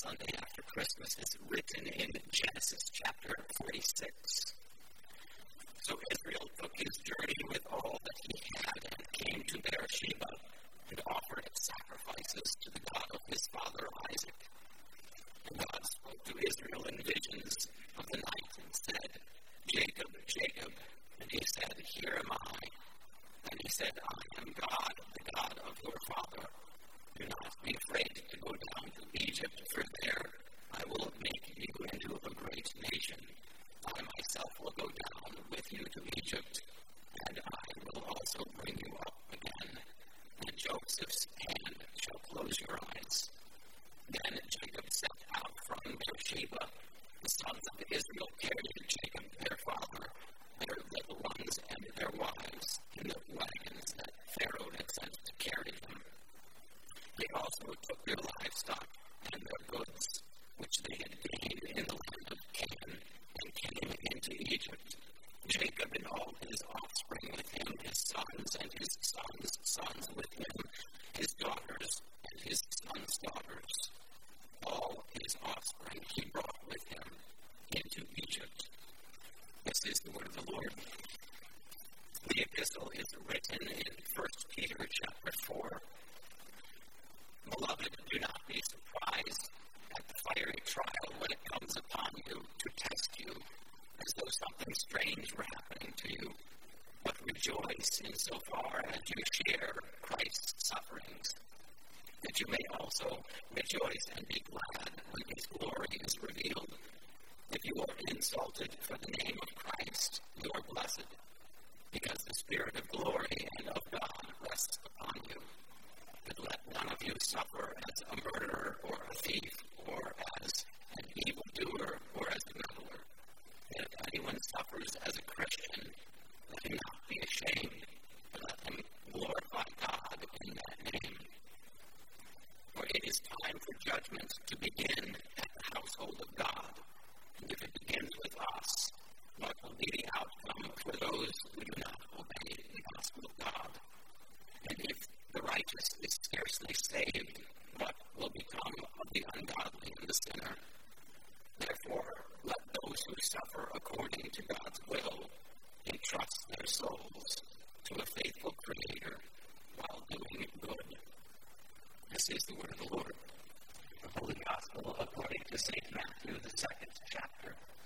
Sunday after Christmas is written in Genesis chapter 46. So Israel took his journey with all that he had and came to Beersheba and offered sacrifices to the God of his father Isaac. And God spoke to Israel in visions of the night and said, Jacob, Jacob. And he said, Here am I. And he said, I am God, the God of your father. Do not be afraid to go down to Egypt, for there I will make you into a great nation. I myself will go down with you to Egypt, and I will also bring you up again. And Joseph's hand shall close your eyes. Then Jacob set out from Beersheba. The sons of Israel carried Jacob, their father, their little ones, and their wives, in the wagons that Pharaoh had sent to carry them. They also took their livestock and their goods, which they had gained in the land of Canaan, and came into Egypt. Jacob and all his offspring with him, his sons and his sons' sons with him, his daughters and his sons' daughters. All his offspring he brought with him into Egypt. This is the word of the Lord. The epistle is written in 1 Peter chapter 4. Beloved, do not be surprised at the fiery trial when it comes upon you to test you, as though something strange were happening to you. But rejoice insofar as you share Christ's sufferings, that you may also rejoice and be glad when his glory is revealed. If you are insulted for the name of Christ, you are blessed, because the Spirit of glory and of God rests upon you. But let none of you suffer as a murderer or a thief or as an evildoer or as a meddler. And if anyone suffers as a Christian, let him not be ashamed, but let him glorify God in that name. For it is time for judgment to begin at the household of God. And if it begins with us, what will be the outcome for those who do not obey the gospel of God? And if the righteous is scarcely saved, what will become of the ungodly and the sinner? Therefore, let those who suffer according to God's will entrust their souls to a faithful Creator while doing good. This is the word of the Lord. The Holy Gospel according to St. Matthew, the 2nd chapter.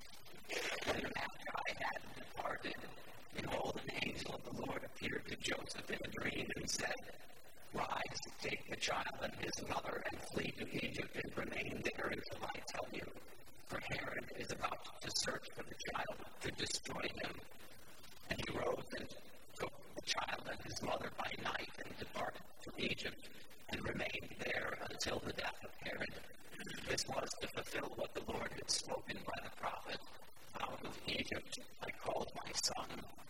When the Magi had departed, behold, an angel of the Lord appeared to Joseph in a dream and said, Rise, take the child and his mother, and flee to Egypt, and remain there until I tell you. For Herod is about to search for the child to destroy him. And he rose and took the child and his mother by night and departed to Egypt, and remained there until the death of Herod. This was to fulfill what the Lord had spoken by the prophet, Out of Egypt I called my son.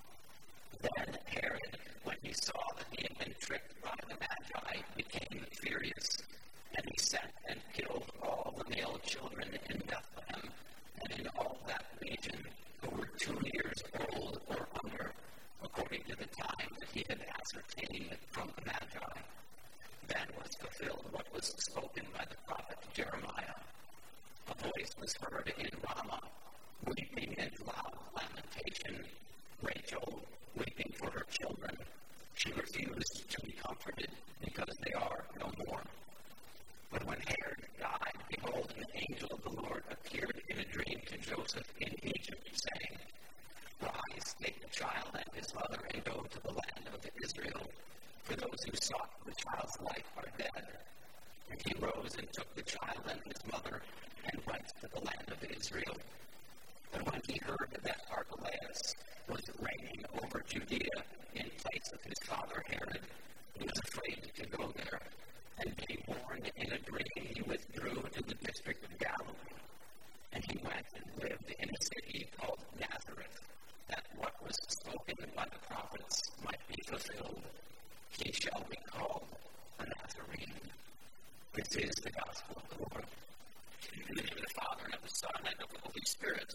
Then Herod, when he saw that he had been tricked by the Magi, became furious, and he sent and killed all the male children in Bethlehem and in all that region who were 2 years old or under, according to the time that he had ascertained from the Magi. Then was fulfilled what was spoken by the prophet Jeremiah. A voice was heard in Ramah, weeping and loud lamentation, Rachel weeping for her children. She refused to be comforted, because they are no more. But when Herod died, behold, an angel of the Lord appeared in a dream to Joseph in Egypt, saying, Rise, take the child and his mother, and go to the land of Israel, for those who sought the child's life are dead. And he rose and took the child and his mother, and went to the land of Israel. And when he heard that Archelaus was reigning over Judea in place of his father Herod, he was afraid to go there. And being warned in a dream, he withdrew to the district of Galilee. And he went and lived in a city called Nazareth, that what was spoken by the prophets might be fulfilled. He shall be called a Nazarene. This is the gospel of the Lord. In the name of the Father, and of the Son, and of the Holy Spirit.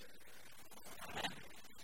Amen.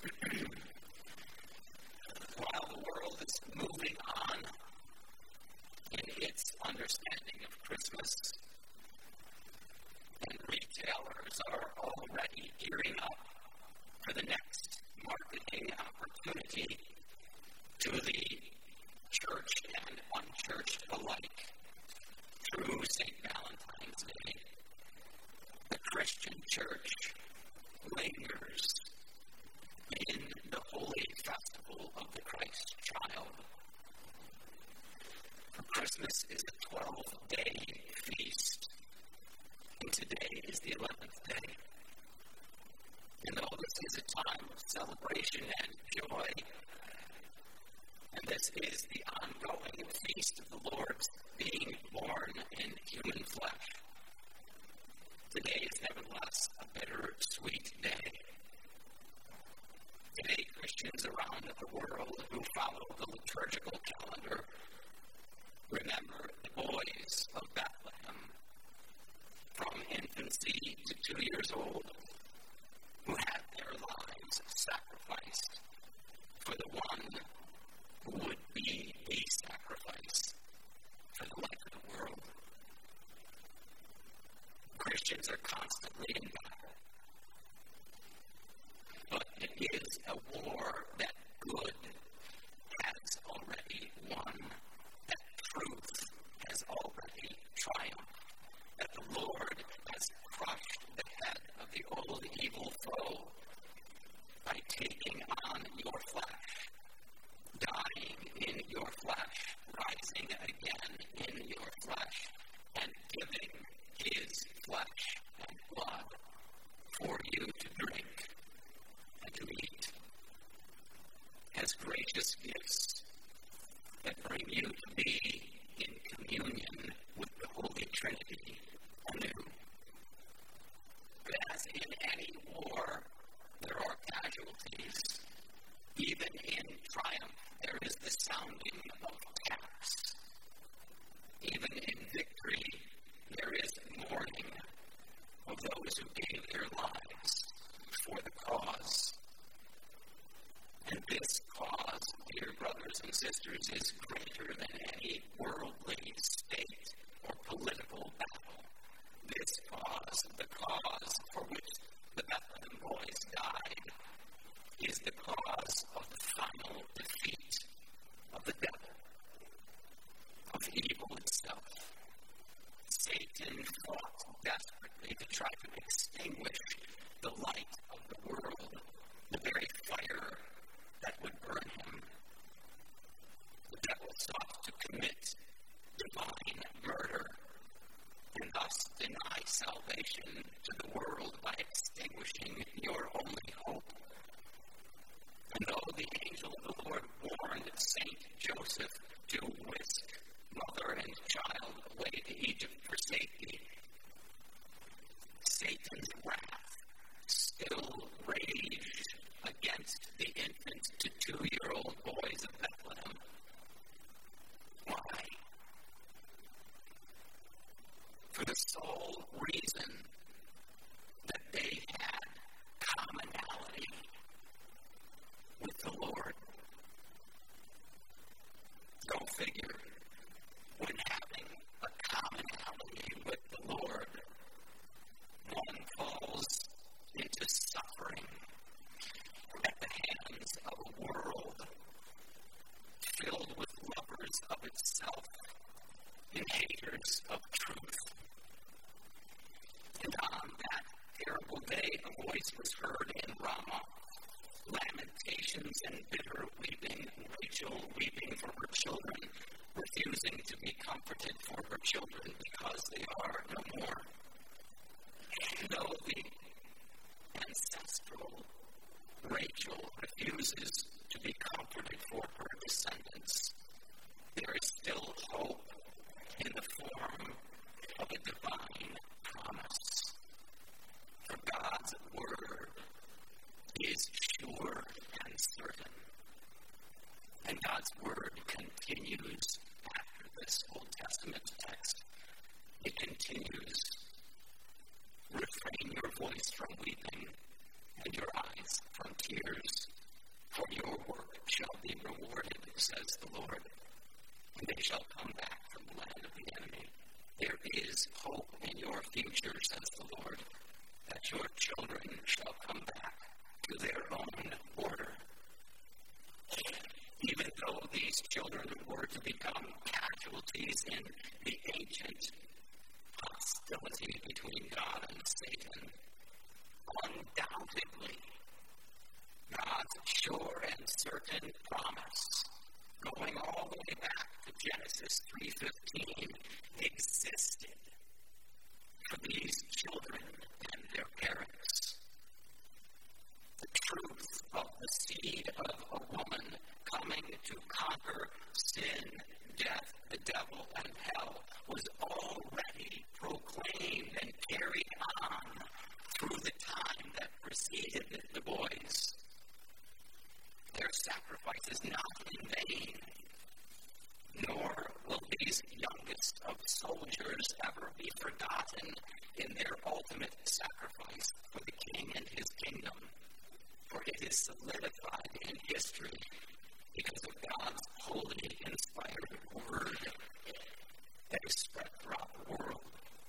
While the world is moving on in its understanding of Christmas, and retailers are already gearing up for the next marketing opportunity to the church and unchurched alike through St. Valentine's Day. The Christian church lingers in the holy festival of the Christ child. For Christmas is a 12-day feast, and today is the 11th day. And though this is a time of celebration and joy, and this is the ongoing feast of the Lord's being born in human flesh, today is nevertheless a bittersweet day. Today, Christians around the world who follow the liturgical calendar remember the boys of Bethlehem, from infancy to 2 years old, who had their lives sacrificed for the one who would be a sacrifice for the life of the world. Christians are constantly in battle, but it is a war that good has already won, that truth has already triumphed, that the Lord has crushed the head of the old evil foe by taking on your flesh, dying in your flesh, rising again in your flesh, and giving his flesh and blood for you to drink and to eat as gracious gifts that bring you to be in communion with the Holy Trinity anew. But as in any war, there are casualties. Even in triumph, there is the sounding of taps. Even in victory, there is mourning of those who gave their lives for the cause. And this cause, dear brothers and sisters, is greater than any worldly state or political battle. This cause, the cause for which the Bethlehem boys died, is the cause of the final defeat of the devil, of evil itself. Satan fought desperately to try to extinguish the light of the world, the very fire that would burn him. The devil sought to commit divine murder and thus deny salvation to the world by extinguishing your only hope. And though the angel of the Lord warned Saint Joseph to whisk mother and child away to Egypt for safety, Satan's wrath still raged against the infant to 2-year-old boys of Bethlehem. Why? For the sole reason that they had commonality with the Lord. Go figure. When having a commonality with the Lord, one falls into suffering at the hands of a world filled with lovers of itself and haters of truth. And on that terrible day, a voice was heard in Ramah, lamentations and bitter weeping, Rachel weeping for her children, refusing to be comforted for her children because they are no more. And though the ancestral Rachel refuses to be comforted for her descendants, there is still hope in the form of a divine promise. For God's word is sure and certain. And God's word continues after this Old Testament text. It continues, refrain your voice from weeping and your eyes from tears, for your work shall be rewarded, says the Lord, and they shall come back from the land of the enemy. There is hope in your future, says the Lord. your children shall come back to their own border. Even though these children were to become casualties in the ancient hostility between God and Satan, undoubtedly, God's sure and certain promise, going all the way back to Genesis 3:15, existed for these children and their parents. The truth of the seed of a woman coming to conquer sin, death, the devil, and hell was already proclaimed and carried on through the time that preceded the boys. Their sacrifice is not in vain, nor will these youngest of soldiers ever be forgotten in their ultimate sacrifice for the King and his kingdom, for it is solidified in history because of God's holy, inspired word that is spread throughout the world.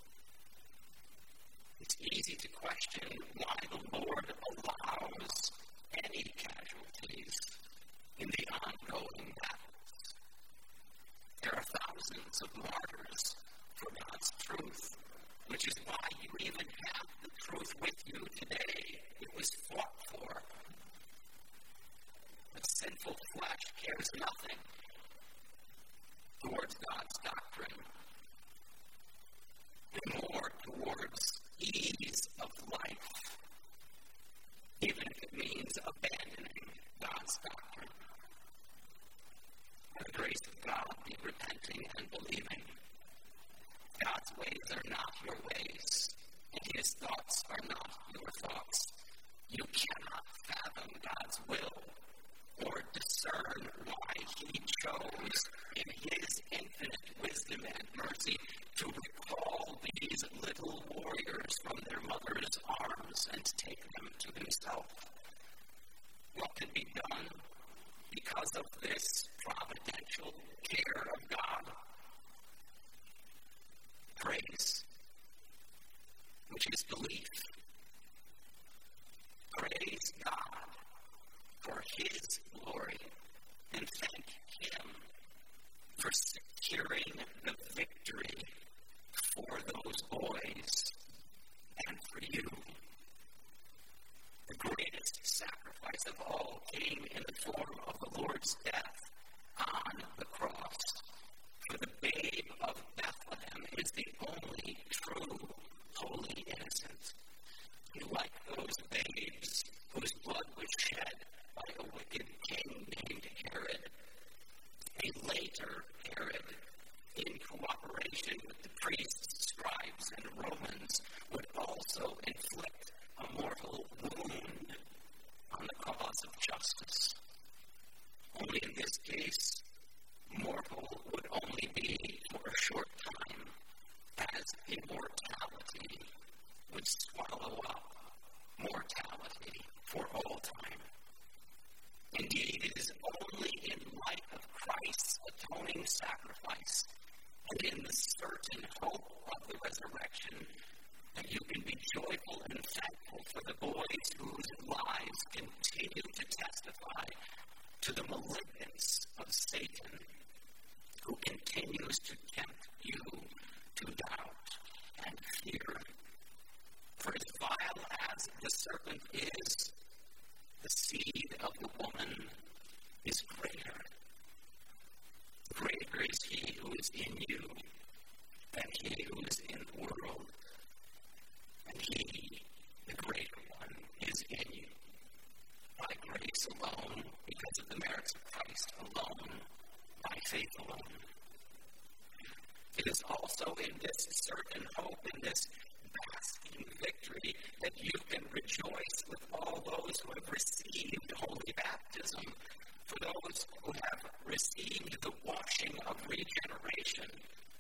It's easy to question why the Lord allows any casualties in the ongoing battles. There are thousands of martyrs for God's truth, which is why you even have the truth with you today. It was fought for. But sinful flesh cares nothing towards God's doctrine, and more towards ease of life, even if it means abandoning God's doctrine. By the grace of God, be repenting and believing. God's ways are not your ways, and his thoughts are not your thoughts. You cannot fathom God's will or discern why he chose, in his infinite wisdom and mercy, to recall these little warriors from their mother's arms and take them to himself. What can be done because of this providential care of God? Praise, which is belief. Praise God for his glory and thank him for securing the victory for those boys and for you. The greatest sacrifice of all came in the form of the Lord's death on the cross. For the babe of Bethlehem is the only true, holy innocent. And like those babes whose blood was shed by a wicked king named Herod, a later Herod, in cooperation with the priests, scribes, and Romans, would also inflict a mortal wound on the cause of justice. Only in this case, mortal would only be for a short time, as immortality would swallow up mortality for all time. Indeed, it is only in light of Christ's atoning sacrifice and in the certain hope of the resurrection that you can be joyful and thankful for the boys whose lives continue to testify to the malignance of Satan, who continues to tempt you to doubt and fear. For as vile as the serpent is, the seed of the woman is greater. Greater is he who is in you than he who is in the world. And he, the greater one, is in you. By grace alone, because of the merits of Christ alone, by faith alone. It is also in this certain hope, in this basking victory, that you can rejoice with all those who have received holy baptism, for those who have received the washing of regeneration.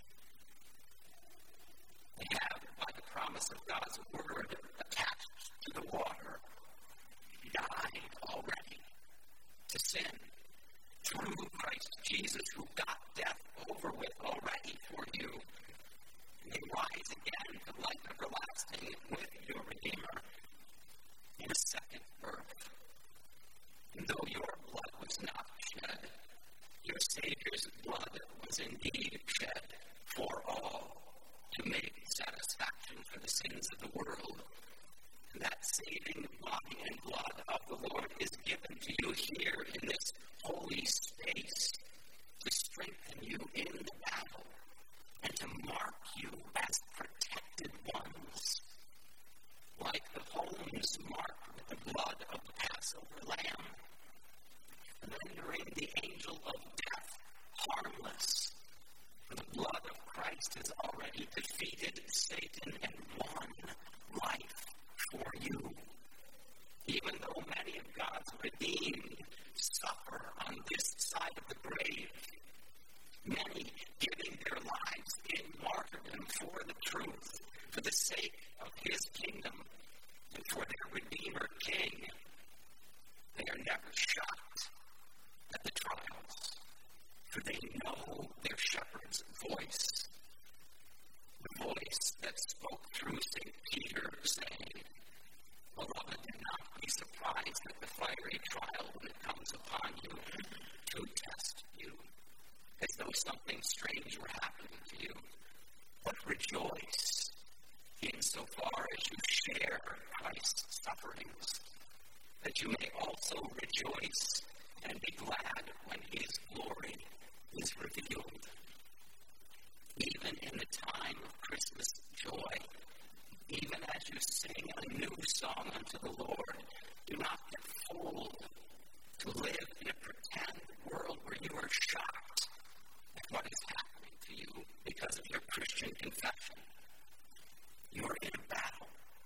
They have, by the promise of God's word attached to the water, died already to sin through Christ Jesus, who got death over with already for you. They rise again to life everlasting with your Redeemer for the sins of the world. And that saving body and blood of the Lord is given to you here in this holy space to strengthen you in the battle and to mark you as protected ones, like the homes marked with the blood of the Passover lamb, rendering the angel of death harmless. For the blood of Christ has already defeated Satan and won life for you. Even though many of God's redeemed suffer on this side of the grave, many giving their lives in martyrdom for the truth, for the sake of his kingdom, and for their Redeemer King, they are never shocked at the trials, for they know their shepherd's voice, the voice that spoke through St. Peter, saying, "Beloved, do not be surprised at the fiery trial when it comes upon you to test you, as though something strange were happening to you. But rejoice insofar as you share Christ's sufferings, that you may also rejoice and be glad when his glory is revealed." Even in the time of Christmas joy, even as you sing a new song unto the Lord, do not get fooled to live in a pretend world where you are shocked at what is happening to you because of your Christian confession. You are in a battle.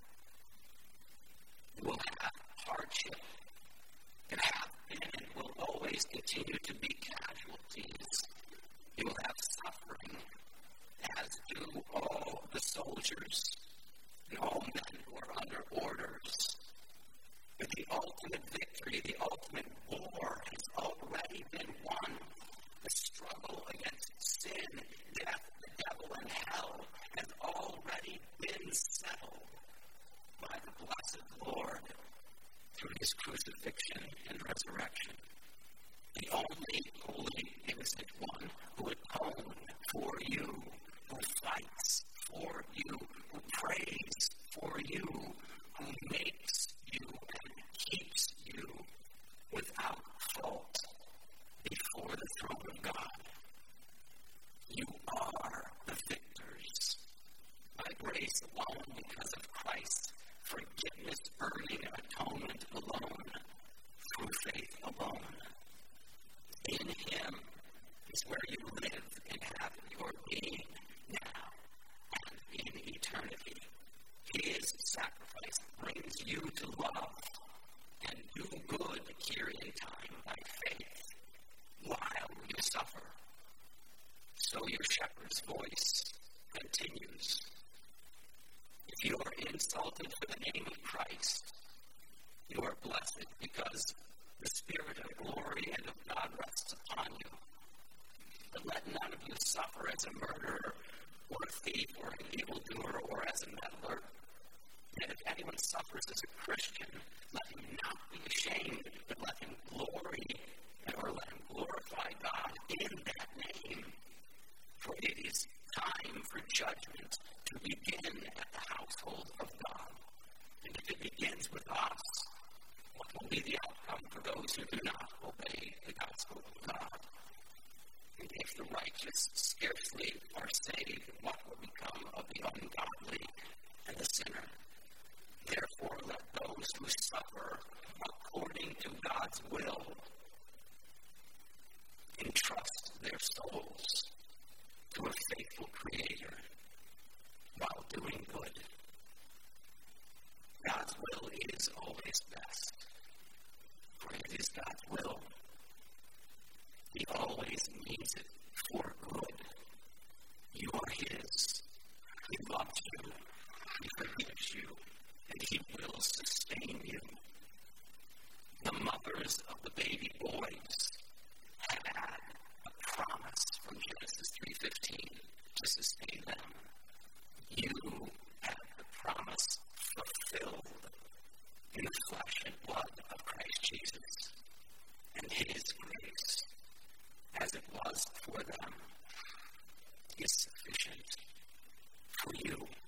You will have hardship. You have been and will always continue to be casualties. You will have suffering, as do all the soldiers and all men who are under orders. But the ultimate victory, the ultimate war has already been won. The struggle against sin, death, the devil, and hell has already been settled by the blessed Lord through his crucifixion and resurrection. The only holy, innocent one who atoned for you, who fights for you, who prays for you, who makes you and keeps you without fault before the throne of God. You are the victors by grace alone, because of Christ's forgiveness, earning atonement alone, through faith alone. In him is where you live and have your being now and in eternity. His sacrifice brings you to love and do good here in time by faith while you suffer. So your shepherd's voice continues. If you are insulted for the name of Christ, you are blessed, because the Spirit of glory and of God rests upon you. But let none of you suffer as a murderer, or a thief, or an evildoer, or as a meddler. Yet if anyone suffers as a Christian, let him not be ashamed, but let him glorify God in that name. For it is time for judgment to begin at the household of God. And if it begins with us, what will be the outcome for those who do not obey the gospel of God? And if the righteous scarcely are saved, what will become of the ungodly and the sinner? Therefore, let those who suffer according to God's will entrust their souls to a faithful Creator while doing good. God's will is always best, for it is God's will. He always means it for good. You are His. He loves you. He forgives you. And He will sustain you. The mothers of the baby boys had a promise from Genesis 3:15 to sustain them. You have the promise fulfilled in the flesh and blood of Christ Jesus, and His grace, as it was for them, is sufficient for you.